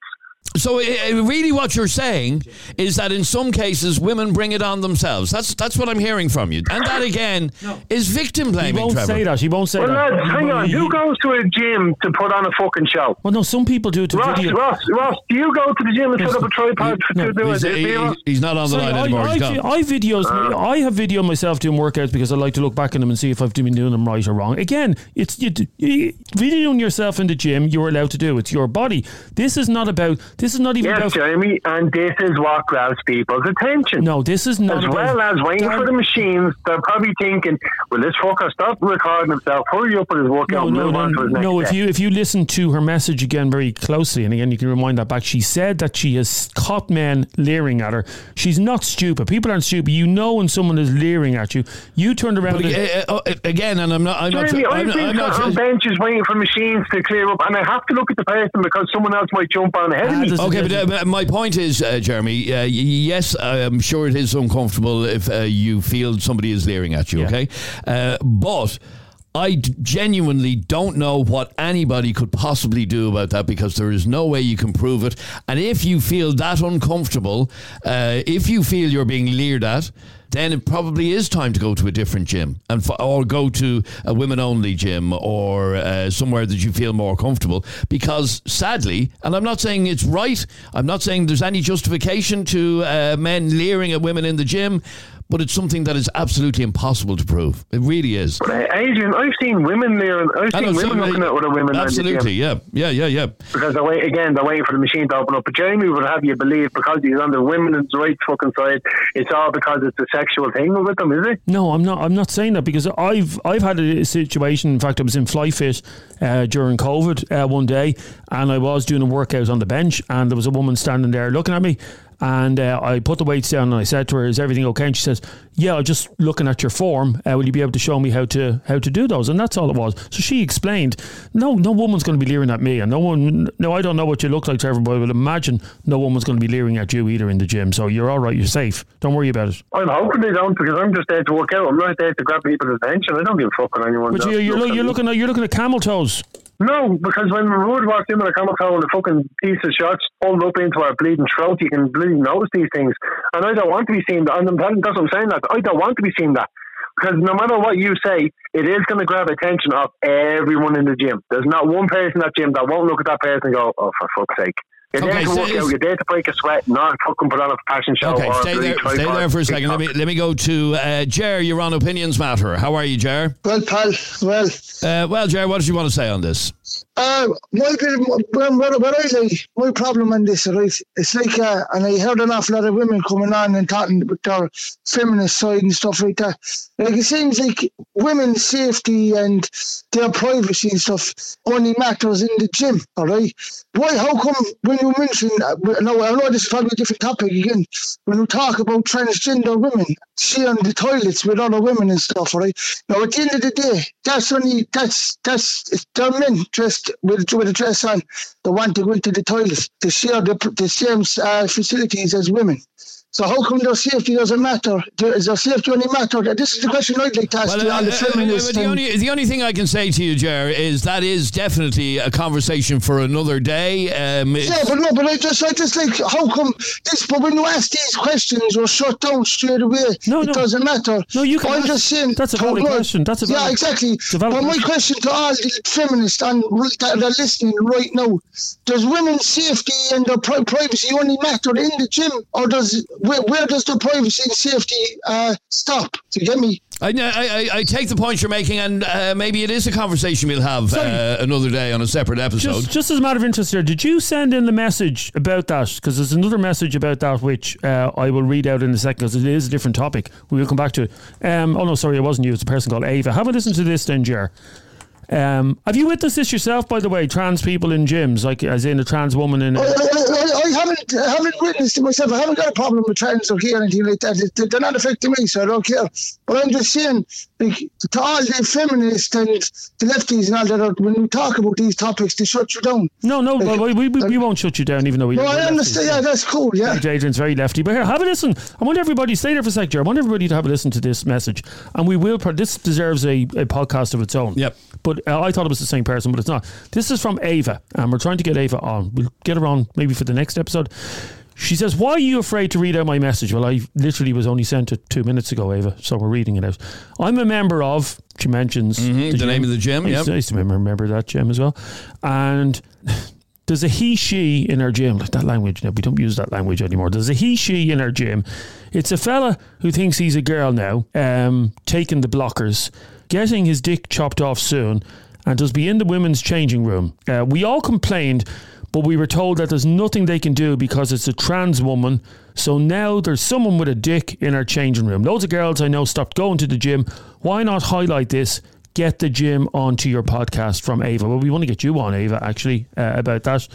So uh, really what you're saying is that in some cases women bring it on themselves. That's that's what I'm hearing from you. And that again no. is victim blaming. He won't Trevor. say that. He won't say well, that. Well, lads, hang on. Who goes to a gym to put on a fucking show? Well, no, some people do it to Ross, video. Ross, Ross, do you go to the gym and set up a tripod he, to no, do he's, it? He, he's not on the Sorry, line I, anymore. I, he's I, gone. I videos. Uh. I have videoed myself doing workouts because I like to look back on them and see if I've been doing them right or wrong. Again, it's you, you, videoing yourself in the gym. You're allowed to do. It's your body. This is not about. This is not even yes, about. Jeremy, and this is what grabs people's attention. No, this is not as about, well as waiting for the machines. They're probably thinking, "Will this fucker stop recording himself? Hurry up with his workout No, and move no, on to his no. next no if step." you if you listen to her message again very closely, and again you can rewind that back, she said that she has caught men leering at her. She's not stupid. People aren't stupid. You know when someone is leering at you, you turned around. But, and, uh, uh, again, and I'm not. I'm Jeremy, not. I've I'm, been I'm not. sat on benches waiting for machines to clear up, and I have to look at the person because someone else might jump on ahead Ah, of me. there's- Okay, but uh, my point is, uh, Jeremy, uh, y- yes, I'm sure it is uncomfortable if uh, you feel somebody is leering at you, Yeah. okay? Uh, but I d- genuinely don't know what anybody could possibly do about that because there is no way you can prove it. And if you feel that uncomfortable, uh, if you feel you're being leered at, then it probably is time to go to a different gym and f- or go to a women-only gym or uh, somewhere that you feel more comfortable. Because sadly, and I'm not saying it's right, I'm not saying there's any justification to uh, men leering at women in the gym, but it's something that is absolutely impossible to prove. It really is. But uh, Adrian, I've seen women leering. I've I seen know, women so, looking at other women. Absolutely, yeah, yeah, yeah, yeah. Because they're wait, again, they're waiting for the machine to open up. But Jamie would have you believe because he's on the women's rights fucking side, it's all because it's a sexual thing with them, is it? No, I'm not. I'm not saying that because I've I've had a situation. In fact, I was in FlyFit uh, during COVID uh, one day, and I was doing a workout on the bench, and there was a woman standing there looking at me. And uh, I put the weights down and I said to her, "Is everything okay?" And she says, "Yeah, I'm just looking at your form. Uh, will you be able to show me how to how to do those?" And that's all it was. So she explained, "No, no woman's going to be leering at me, and no one. No, I don't know what you look like to everybody. I would imagine no woman's going to be leering at you either in the gym. So you're all right. You're safe. Don't worry about it." I'm hoping they don't because I'm just there to work out. I'm not there to grab people's attention. I don't give a fuck on anyone. But you, you're, lo- you're looking at you're looking at camel toes. No, because when Ruud walked in with a camel toe and a fucking piece of shorts pulled up into our bleeding throat, you can bleeding notice these things. And I don't want to be seeing that. And I'm telling, that's what I'm saying. That I don't want to be seeing that. Because no matter what you say, it is going to grab attention of everyone in the gym. There's not one person in that gym that won't look at that person and go, "Oh, for fuck's sake." You're Okay, there to so work is- out. You're there to break a sweat, not fucking put on a fashion show. Okay, or stay a there, bloody stay tripod there for a second. Let TikTok. me let me go to uh, Ger. You're on Opinions Matter. How are you, Ger? Well, pal, well. Uh, well, Ger, what did you want to say on this? Uh, my bit, when, when, when I like my problem on this, right? It's like, uh, and I heard an awful lot of women coming on and talking about their feminist side and stuff like that. Like it seems like women's safety and their privacy and stuff only matters in the gym. All right, why? How come when you mention? Uh, no, I know this is probably a different topic again. When you talk about transgender women sharing the toilets with other women and stuff, all right? Now at the end of the day, that's only that's that's they're men dressed with with a dress on. They want to go into the toilet to share the the same uh, facilities as women. So how come their safety doesn't matter? Is their safety only matter? This is the question I'd like to ask Well, to uh, all the uh, feminists. uh, the, and- only, the only thing I can say to you, Ger, is that is definitely a conversation for another day. Um, yeah, but no, but I just, I just like, how come this? But when you ask these questions, you're shut down straight away. No, it no. doesn't matter. No, you can I'm ask- just saying. that's a valid no, question. That's a valid- yeah, exactly. it's a valid But my question. question to all the feminists and that are listening right now: does women's safety and their pri- privacy only matter in the gym, or does where, where does the privacy and safety uh, stop? Do you get me? I, I, I take the point you're making, and uh, maybe it is a conversation we'll have uh, another day on a separate episode. Just, just as a matter of interest here, did you send in the message about that? Because there's another message about that which uh, I will read out in a second because it is a different topic. We will come back to it. Um, oh no, sorry, it wasn't you. It's a person called Ava. Have a listen to this then, Ger. Um, have you witnessed this yourself, by the way, trans people in gyms, like as in a trans woman in... I, I, I, I haven't I haven't witnessed it myself. I haven't got a problem with trans or gay or anything like that. It, they're not affecting me, so I don't care. But I'm just saying, like, to all the feminists and the lefties and all that, when we talk about these topics, they shut you down. No, no, Like, we, we, we, we won't shut you down, even though we... No, we're I lefties. understand. Yeah, that's cool, yeah. Adrian's very lefty. But here, have a listen. I want everybody, stay there for a sec, Ger. I want everybody to have a listen to this message. And we will... This deserves a, a podcast of its own. Yep. But uh, I thought it was the same person, but it's not. This is from Ava, and we're trying to get Ava on. We'll get her on maybe for the next next episode. She says, why are you afraid to read out my message? Well, I literally was only sent it two minutes ago, Ava, so we're reading it out. I'm a member of, she mentions mm-hmm, the, the name of the gym. I Yep. used, to, I used to remember that gym as well. And there's a he, she in our gym. Like that language, now we don't use that language anymore. There's a he, she in our gym. It's a fella who thinks he's a girl now, um, taking the blockers, getting his dick chopped off soon, and does be in the women's changing room. Uh, we all complained, but we were told that there's nothing they can do because it's a trans woman. So now there's someone with a dick in our changing room. Loads of girls I know stopped going to the gym. Why not highlight this? Get the gym onto your podcast from Ava. Well, we want to get you on, Ava, actually, uh, about that.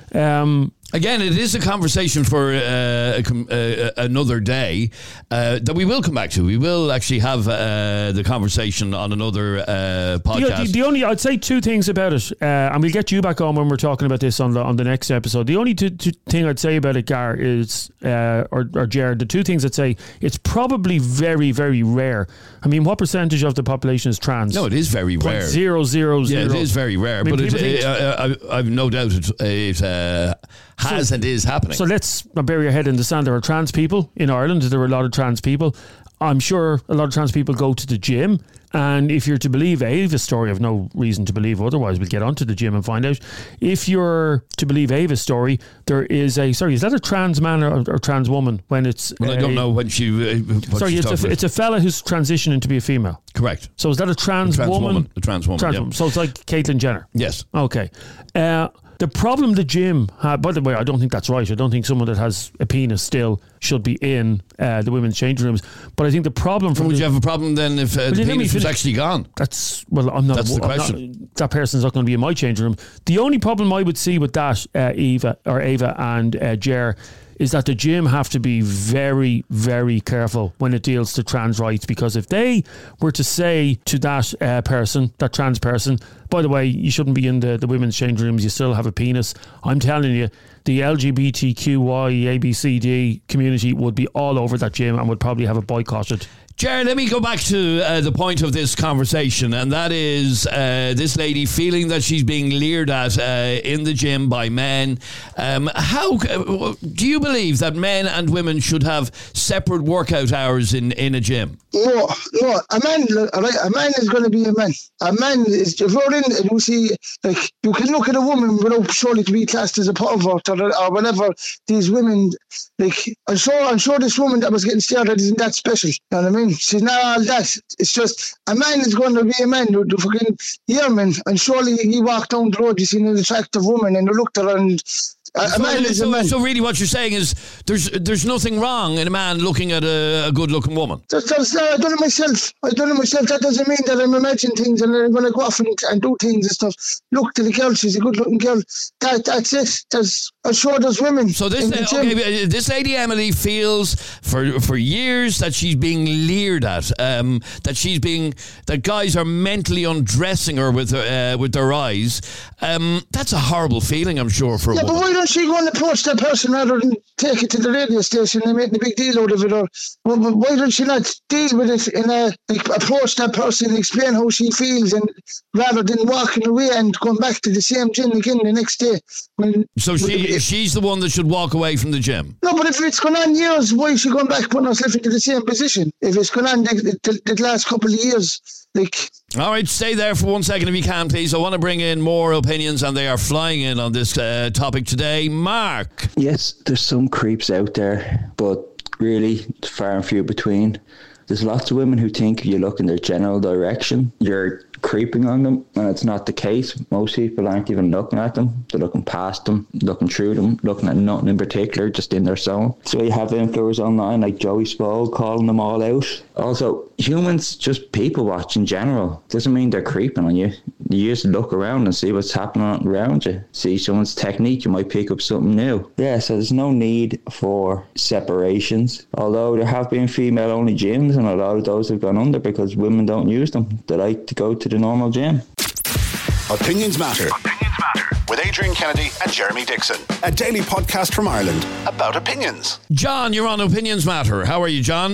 Um, Again, it is a conversation for uh, uh, another day uh, that we will come back to. We will actually have uh, the conversation on another uh, podcast. The, the, the only, I'd say two things about it, uh, and we'll get you back on when we're talking about this on the on the next episode. The only two, two thing I'd say about it, Gar, is, uh, or, or Jared, the two things I'd say, it's probably very, very rare. I mean, what percentage of the population is trans? No, it is very rare. Zero, zero, zero. Yeah, it is very rare, I mean, but it, think, uh, I, I've no doubt it, it uh, has so, and is happening. So let's not bury your head in the sand. There are trans people in Ireland. There are a lot of trans people. I'm sure a lot of trans people go to the gym. And if you're to believe Ava's story, I've no reason to believe otherwise. We'll get onto the gym and find out. If you're to believe Ava's story, there is a, sorry, is that a trans man or, or trans woman when it's... Well, a, I don't know when she... Uh, what sorry, it's a, it's a fella who's transitioning to be a female. Correct. So is that a trans, a trans woman? woman? A trans woman, trans yeah. woman. So it's like Caitlyn Jenner? Yes. Okay. Uh, the problem the gym had, by the way, I don't think that's right. I don't think someone that has a penis still should be in uh, the women's changing rooms. But I think the problem... From Would the, you have a problem then if uh, the penis was actually gone? That's, well, I'm not... That's the I'm question. Not, that person's not going to be in my changing room. The only problem I would see with that, uh, Eva, or Ava and uh, Jer, is that the gym have to be very, very careful when it deals to trans rights, because if they were to say to that uh, person, that trans person, by the way, you shouldn't be in the, the women's changing rooms, you still have a penis, I'm telling you, the L G B T Q Y A B C D community would be all over that gym and would probably have it boycotted. Jared, let me go back to uh, the point of this conversation, and that is uh, this lady feeling that she's being leered at uh, in the gym by men. Um, how uh, do you believe that men and women should have separate workout hours in, in a gym? No, no. A man, a man is going to be a man. A man is, if you're in and you see, like, you can look at a woman without surely to be classed as a pervert or, or whatever. These women, like, I'm sure, I'm sure this woman that was getting stared at isn't that special. You know what I mean? She's not all that. It's just a man is going to be a man. The, the fucking yeoman, and surely he walked down the road, you seen an attractive woman, and you looked at her and. A, so, a man is so, a man. so really what you're saying is there's there's nothing wrong in a man looking at a, a good looking woman. That's, that's, uh, I've done it myself. I've done it myself. That doesn't mean that I'm imagining things and I'm going to go off and, and do things and stuff. Look to the girl, she's a good looking girl. That That's it. There's, I'm sure there's women. So this uh, okay, this lady Emily feels for for years that she's being leered at, um, that she's being that guys are mentally undressing her with uh, with their eyes. Um, that's a horrible feeling, I'm sure, for a yeah, woman. But why don't she go and approach that person rather than take it to the radio station and make a big deal out of it? Or well, why don't she not deal with it in a like, approach that person and explain how she feels, and rather than walking away and going back to the same gym again the next day? When, so she if, she's the one that should walk away from the gym. No, but if it's gone on years, why is she going back putting herself into the same position? If it's gone on the, the, the last couple of years, like. All right, stay there for one second if you can, please. I want to bring in more opinions, and they are flying in on this uh, topic today. Mark. Yes, there's some creeps out there, but really far and few between. There's lots of women who think if you look in their general direction, you're creeping on them, and it's not the case. Most people aren't even looking at them. They're looking past them, looking through them, looking at nothing in particular, just in their zone. So you have influencers online like Joey Spall calling them all out. Also, humans just people watch in general. Doesn't mean they're creeping on you. You just look around and see what's happening around you. See someone's technique, you might pick up something new. Yeah, so there's no need for separations. Although there have been female-only gyms, and a lot of those have gone under because women don't use them. They like to go to the normal gym. Opinions Matter. Opinions Matter. With Adrian Kennedy and Jeremy Dixon. A daily podcast from Ireland about opinions. John, you're on Opinions Matter. How are you, John?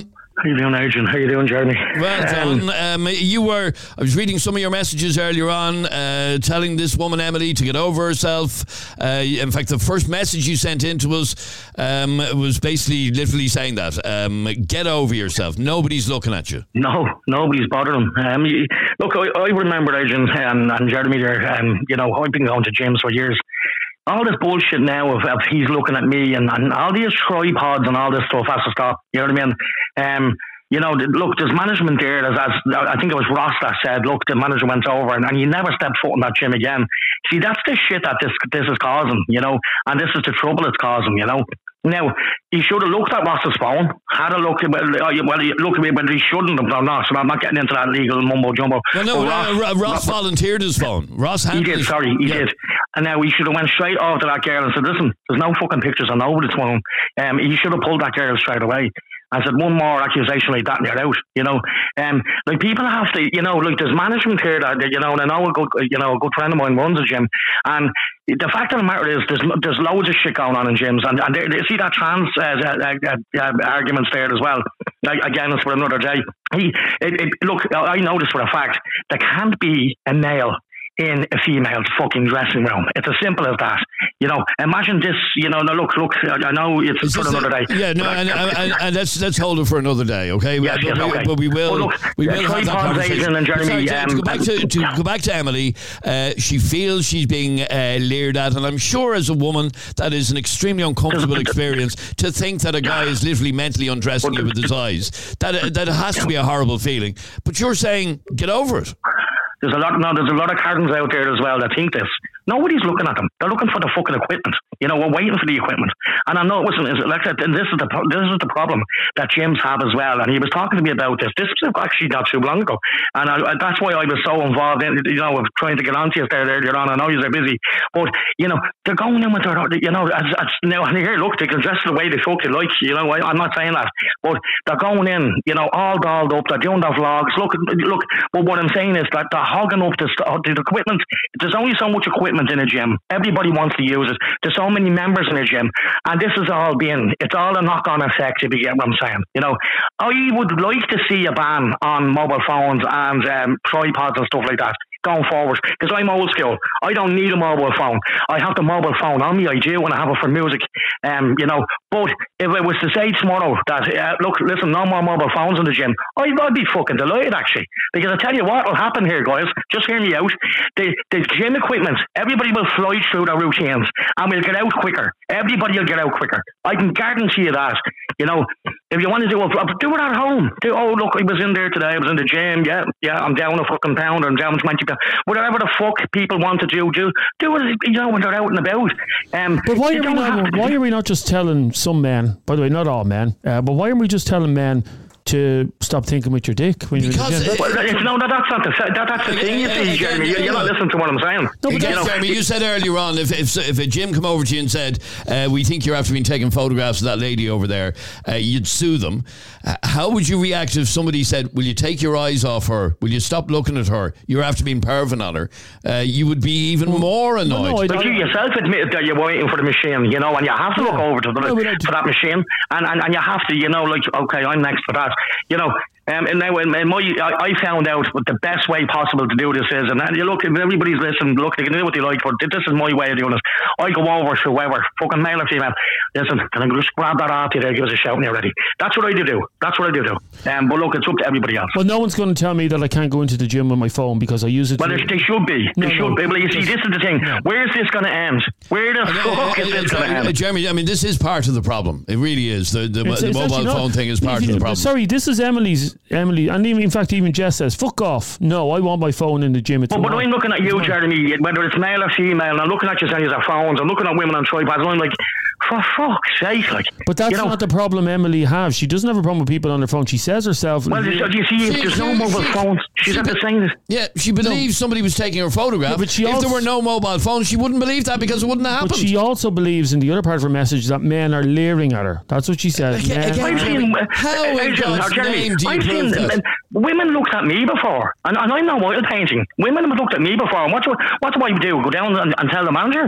How you doing, Adrian? How you doing, Jeremy? Well done. Um, you were, I was reading some of your messages earlier on, uh, telling this woman, Emily, to get over herself. Uh, in fact, the first message you sent in to us um, was basically literally saying that. Um, get over yourself. Nobody's looking at you. No, nobody's bothering. Um, you, look, I, I remember, Adrian, and, and Jeremy there, um, you know, I've been going to gyms for years. All this bullshit now of, of he's looking at me and, and all these tripods and all this stuff has to stop. You know what I mean? Um, you know, look, there's management there. There's, I think it was Ross that said, look, the manager went over and, and you never step foot in that gym again. See, that's the shit that this this is causing, you know, and this is the trouble it's causing, you know. Now, he should have looked at Ross's phone, had a look, well, well look at me, but he shouldn't have done that, so I'm not getting into that legal mumbo-jumbo. Well, no, Ross, uh, Ross, Ross volunteered his phone. Ross He did, his, sorry, he yeah. did. And now he should have went straight off to that girl and said, listen, there's no fucking pictures on nobody's phone. Um, he should have pulled that girl straight away. I said, one more accusation like that and you're out, you know. Um, like people have to, you know, like there's management here that, you know, and I know a good, you know, a good friend of mine runs a gym, and the fact of the matter is there's there's loads of shit going on in gyms, and, and they, they see that trans uh, uh, uh, arguments there as well. Like, again, it's for another day. He, it, it, look, I know this for a fact. There can't be a male in a female's fucking dressing room. It's as simple as that. You know, imagine this, you know, no, look, look, I know it's Is for another a, day. Yeah, no, and, and, and, and let's, let's hold it for another day, okay? Yes, but, yes, we, okay. but we will, well, look, we will have that conversation. And Jeremy, Sorry, to, um, to, go back to, to go back to Emily, uh, she feels she's being uh, leered at, and I'm sure as a woman that is an extremely uncomfortable experience to think that a guy is literally mentally undressing you with his eyes. That, that has to be a horrible feeling. But you're saying, get over it. There's a lot. No, there's a lot of cartons out there as well that think this. Nobody's looking at them. They're looking for the fucking equipment. You know, we're waiting for the equipment. And I know it wasn't. Like I said, and this is the this is the problem that gyms have as well. And he was talking to me about this. This was actually not too long ago, and I, that's why I was so involved in, you know, of trying to get onto you there earlier on. I know you're busy, but you know, they're going in with their, you know, as, as now and here, look, they can dress the way they fucking like. You know, I, I'm not saying that, but they're going in, you know, all dolled up. They're doing their vlogs. Look, look. But what I'm saying is that they're hogging up the, the equipment. There's only so much equipment in a gym. Everybody wants to use it. There's so many members in a gym, and this is all being, it's all a knock-on effect, if you get what I'm saying. You know, I would like to see a ban on mobile phones and um, tripods and stuff like that going forward, because I'm old school. I don't need a mobile phone. I have the mobile phone on me. I do when I have it for music. Um, you know, but if it was to say tomorrow that uh, look, listen, no more mobile phones in the gym, I'd, I'd be fucking delighted actually, because I tell you what will happen here, guys. Just hear me out. The the gym equipment, everybody will fly through their routines, and we'll get out quicker. Everybody will get out quicker. I can guarantee you that. You know, if you want to do it, do it at home. Do, oh look, I was in there today. I was in the gym. Yeah, yeah. I'm down a fucking pound. I'm down twenty pounds. Whatever the fuck people want to do, do do it. You know, when they're out and about. Um, but why are we not? Why are we not just telling some men? By the way, not all men. Uh, but why aren't we just telling men to stop thinking with your dick when you're because in the gym? Well, it's, no, no, that's not the that, that's the thing. You see, Jeremy, you're not listening to what I'm saying. No, but you know, Jeremy, you said earlier on if if, if a gym come over to you and said uh, we think you're after being taking photographs of that lady over there, uh, you'd sue them. Uh, how would you react if somebody said, "Will you take your eyes off her? Will you stop looking at her? You're after being perving on her." Uh, you would be even more annoyed. No, no, but you yourself admitted that you're waiting for the machine, you know, and you have to look over to the, no, for that machine, and, and and you have to, you know, like, okay, I'm next for that, you know. Um, and now, in my, I, I found out what the best way possible to do this is, and you look, if everybody's listening, look, they can do what they like, but this is my way of doing it. I go over to whoever, fucking male or female, listen, can I just grab that off you there, give us a shout when you're ready. That's what I do do. That's what I do do. Um, but look, it's up to everybody else. Well, no one's going to tell me that I can't go into the gym with my phone because I use it. Well, to... they should be. They no, should no, be. Well, you see, this is the thing. No. Where is this going to end? Where the uh, fuck uh, is this going to end? Jeremy, I mean, this is part of the problem. It really is. The, the, it's, the it's mobile phone thing is part of the problem. Sorry, this is Emily's, Emily, and even, in fact, even Jess says, fuck off. No, I want my phone in the gym. It's but, but I'm looking at you, Jeremy, whether it's male or female, and I'm looking at you saying your phones, I'm looking at women on tripods, and I'm like, for fuck's sake, like. But that's you know, not the problem Emily has. She doesn't have a problem with people on their phone. She says herself. Well, you, you see, if there's no mobile she, phones, she's she, at the saying this. Yeah, she believes no. somebody was taking her photograph. Yeah, but she if also, there were no mobile phones, she wouldn't believe that because it wouldn't have happened. But she also believes in the other part of her message that men are leering at her. That's what she says. Again, again, Jeremy, how in God's name do you prove that? Women looked at me before, and, and I'm not oil painting. Women have looked at me before, and what do, what do I do? Go down and, and tell the manager?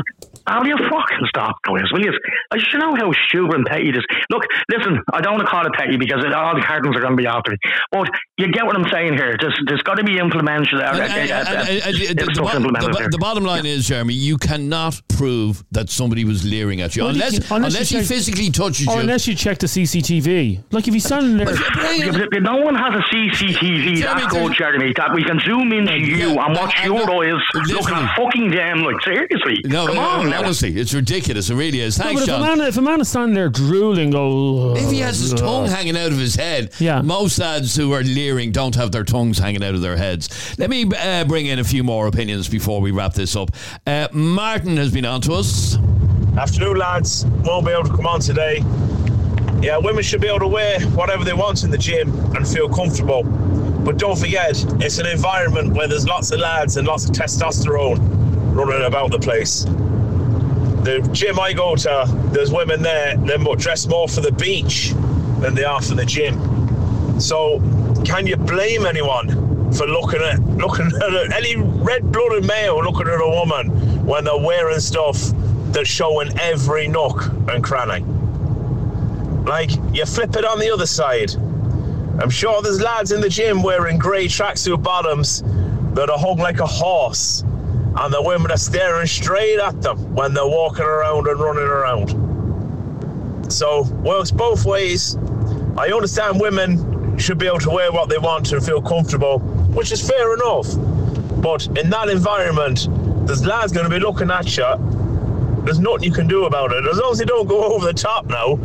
How do you fucking stop, guys? Will you? I should know how stupid and petty this. Look, listen, I don't want to call it petty because it, all the cartons are going to be after me. But you get what I'm saying here. There's, there's got to be implementation. Uh, uh, uh, uh, the, the, the bottom line is, Jeremy, you cannot prove that somebody was leering at you Well, unless you can- unless unless you he check- physically touches Or you. unless you check the C C T V. Like if he's standing there. Yeah, but no one has a C C T V that good, Jeremy, that we can zoom into you and watch your eyes looking at fucking them. Like, seriously. No, Come on now. honestly, it's ridiculous. It really is. No, Thanks, but if a, John. man, if a man is standing there drooling, go. If he has his tongue hanging out of his head, Yeah. most lads who are leering don't have their tongues hanging out of their heads. Let me uh, bring in a few more opinions before we wrap this up. Uh, Martin has been on to us. Afternoon, lads. Won't be able to come on today. Yeah, women should be able to wear whatever they want in the gym and feel comfortable. But don't forget, it's an environment where there's lots of lads and lots of testosterone running about the place. The gym I go to, there's women there that dress more for the beach than they are for the gym. So, can you blame anyone for looking at looking at any red-blooded male looking at a woman when they're wearing stuff that's showing every nook and cranny? Like, you flip it on the other side. I'm sure there's lads in the gym wearing grey tracksuit bottoms that are hung like a horse, and the women are staring straight at them when they're walking around and running around. So, works both ways. I understand women should be able to wear what they want and feel comfortable, which is fair enough. But in that environment, there's lads going to be looking at you. There's nothing you can do about it. As long as they don't go over the top now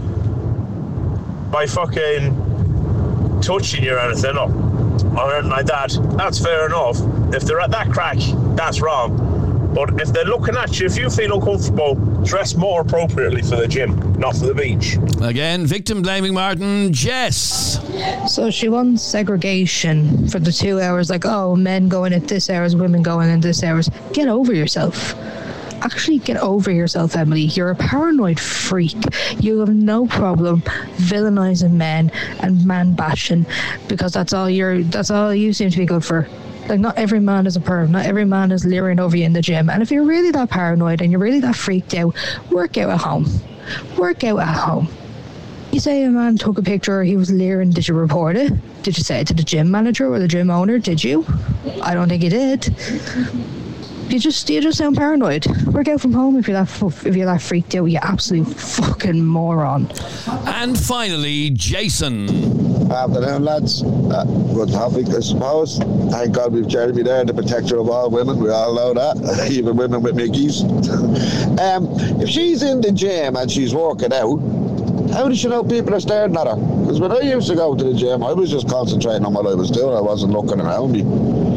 by fucking touching you or anything, or, or anything like that, that's fair enough. If they're at that crack, that's wrong. But if they're looking at you, if you feel uncomfortable, dress more appropriately for the gym, not for the beach. Again, victim blaming Martin. Jess. So she wants segregation for the two hours, like, oh, men going at this hours, women going in this hours. Get over yourself. Actually get over yourself, Emily. You're a paranoid freak. You have no problem villainizing men and man bashing because that's all you're that's all you seem to be good for. Like, not every man is a perv. Not every man is leering over you in the gym. And if you're really that paranoid and you're really that freaked out, work out at home. Work out at home. You say a man took a picture, he was leering, did you report it? Did you say it to the gym manager or the gym owner? Did you? I don't think you did. You just you just sound paranoid. Work out from home if you're that if you're that freaked out. You absolute fucking moron. And finally, Jason. Afternoon, lads. Uh, good topic, I suppose. Thank God we've Jeremy there, the protector of all women. We all know that, even women with Mickeys. um, if she's in the gym and she's working out, how does she know people are staring at her? Because when I used to go to the gym, I was just concentrating on what I was doing. I wasn't looking around me.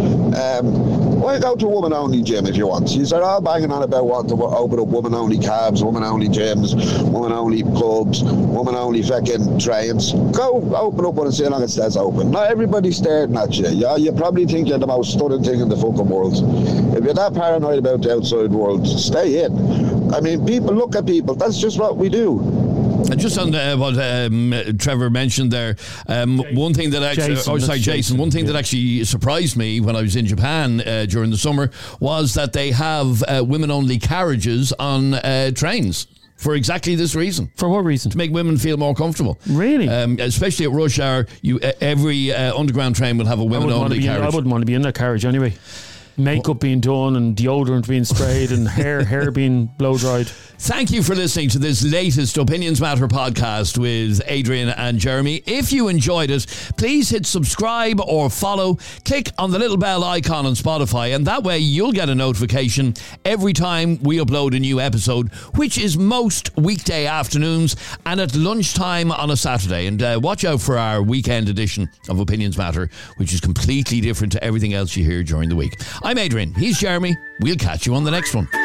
Um, why go to a woman-only gym if you want? You're all banging on about wanting to open up woman-only cabs, woman-only gyms, woman-only clubs, woman-only fucking trains. Go open up one and see how long it stays open. Not everybody's staring at you. Yeah, you probably think you're the most stunning thing in the fucking world. If you're that paranoid about the outside world, stay in. I mean, people look at people. That's just what we do. And just on uh, what um, Trevor mentioned there, um, one thing that actually, Jason, oh sorry, that's Jason, Jason, one thing yeah. that actually surprised me when I was in Japan uh, during the summer was that they have uh, women-only carriages on uh, trains. For exactly this reason. For what reason? To make women feel more comfortable. Really? Um, especially at rush hour, you uh, every uh, underground train will have a I wouldn't, want to women-only be in, carriage. I wouldn't want to be in that carriage anyway. Makeup being done and deodorant being sprayed and hair hair being blow dried. Thank you for listening to this latest Opinions Matter podcast with Adrian and Jeremy. If you enjoyed it, please hit subscribe or follow. Click on the little bell icon on Spotify, and that way you'll get a notification every time we upload a new episode, which is most weekday afternoons and at lunchtime on a Saturday. And uh, watch out for our weekend edition of Opinions Matter, which is completely different to everything else you hear during the week. I'm Adrian. He's Jeremy. We'll catch you on the next one.